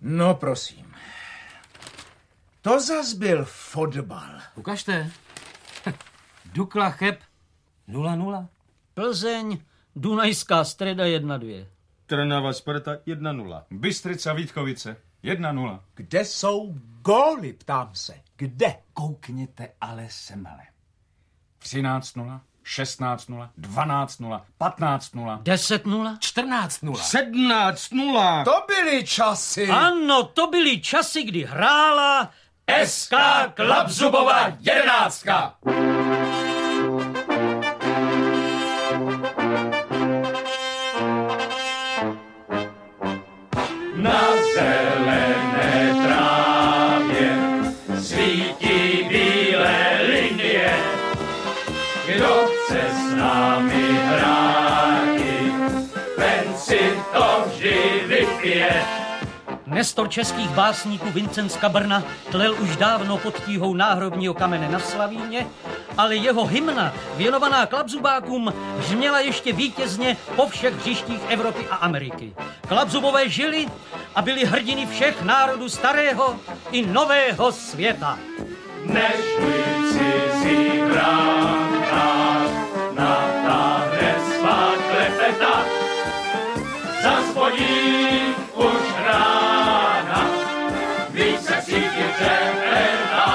No prosím. To zas byl fotbal. Ukažte. Dukla Cheb 0-0. Plzeň, Dunajská Streda 1-2. Trnava Sparta 1-0. Bystrica Vítkovice 1-0. Kde jsou góly, ptám se. Kde? Koukněte ale semhle. 13-0, 16-0, 12-0, 15-0. 10-0? 14-0. 17-0. To byly časy. Ano, to byly časy, kdy hrála SK Klapzubova 11. Na zelené trávě svítí bílé linie. Kdo chce s námi hráti, ten si to vždy vypije. Nestor českých básníků Vincent z Kabrna tlel už dávno pod tíhou náhrobního kamene na Slavíně, ale jeho hymna, věnovaná Klapzubákům, hřměla ještě vítězně po všech hřištích Evropy a Ameriky. Klapzubové žili a byli hrdiny všech národů starého i nového světa. Nežli cizí bránka, natáhne svá klepeta, zazvoní už rána, více cítí přehleda.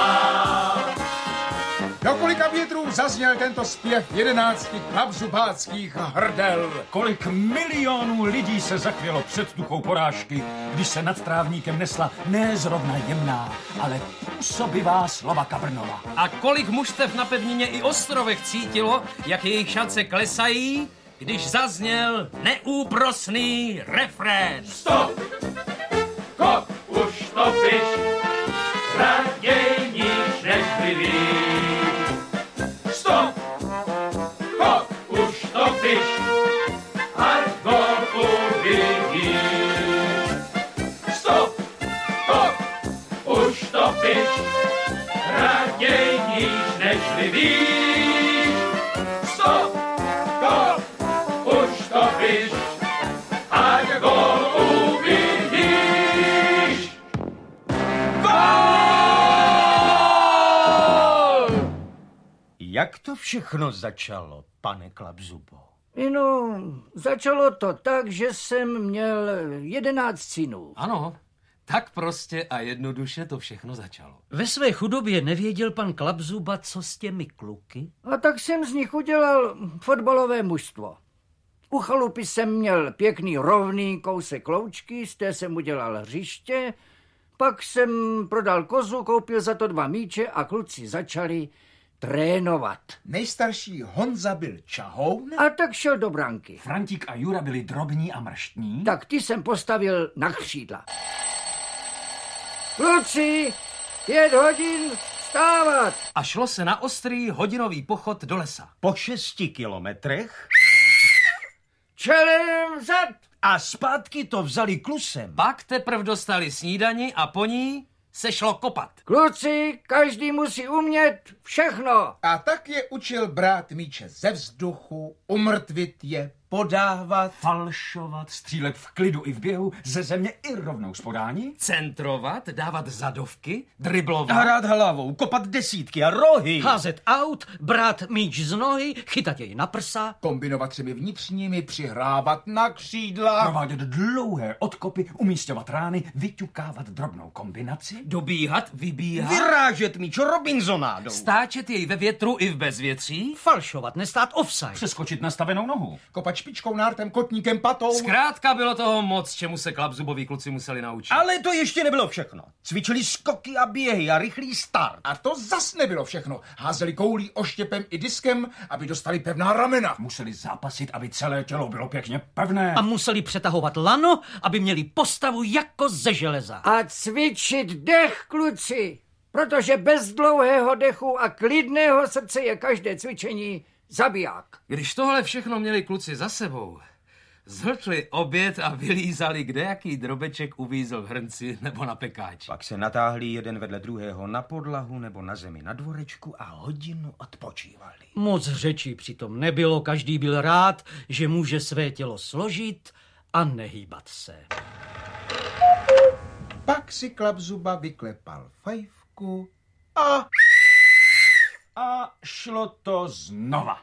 Do kolika větrů zazněl tento zpěv 11 klapzubáckých hrdel? Kolik milionů lidí se zakvělo před tuchou porážky, když se nad trávníkem nesla ne zrovna jemná, ale působivá slova Kabrnova. A kolik mužstev na pevnině i ostrovech cítilo, jak jejich šance klesají, když zazněl neúprosný refrén. Stop! Kop, už to piš, raději níž než vyvíš. Stop! Kop, už to piš, ať gol uvidíš. Stop! Kop, už to piš, raději níž než vyvíš. Stop! Kop, už to piš, ať gol uvidíš. Jak to všechno začalo, pane Klapzubo? No, začalo to tak, že jsem měl 11 synů. Ano, tak prostě a jednoduše to všechno začalo. Ve své chudobě nevěděl pan Klapzuba, co s těmi kluky? A tak jsem z nich udělal fotbalové mužstvo. U chalupy jsem měl pěkný rovný kousek loučky, z té jsem udělal hřiště, pak jsem prodal kozu, koupil za to 2 míče a kluci začali trénovat. Nejstarší Honza byl čahoun. A tak šel do branky. Frantík a Jura byli drobní a mrštní. Tak ty jsem postavil na křídla. Kluci, 5 hodin, vstávat! A šlo se na ostrý hodinový pochod do lesa. Po 6 kilometrech Čelem vzad! a zpátky to vzali klusem. Pak teprv dostali snídani a po ní se šlo kopat. Kluci, každý musí umět všechno. A tak je učil brát míče ze vzduchu, umrtvit je, podávat. Falšovat, střílet v klidu i v běhu, ze země i rovnou z podání. Centrovat, dávat zadovky, driblovat. Hrát hlavou, kopat desítky a rohy. Házet aut, brát míč z nohy, chytat jej na prsa. Kombinovat třemi vnitřními, přihrávat na křídla. Provádět dlouhé odkopy, umísťovat rány, vyťukávat drobnou kombinaci. Dobíhat, vybíhat. Vyrážet míč Robinsonádou. Stáčet jej ve větru i v bezvětří. Falšovat, nestát offside. Přeskočit nastavenou nohu. Kopat špičkou, nártem, kotníkem, patou. Zkrátka bylo toho moc, čemu se Klapzuboví kluci museli naučit. Ale to ještě nebylo všechno. Cvičili skoky a běhy a rychlý start. A to zas nebylo všechno. Házeli koulí, oštěpem i diskem, aby dostali pevná ramena. Museli zápasit, aby celé tělo bylo pěkně pevné. A museli přetahovat lano, aby měli postavu jako ze železa. A cvičit dech, kluci, protože bez dlouhého dechu a klidného srdce je každé cvičení zabiják. Když tohle všechno měli kluci za sebou, zhltli oběd a vylízali, kdejaký drobeček uvízl v hrnci nebo na pekáči. Pak se natáhli jeden vedle druhého na podlahu nebo na zemi na dvorečku a hodinu odpočívali. Moc řečí přitom nebylo, každý byl rád, že může své tělo složit a nehýbat se. Pak si Klapzuba vyklepal fajfku A šlo to znova.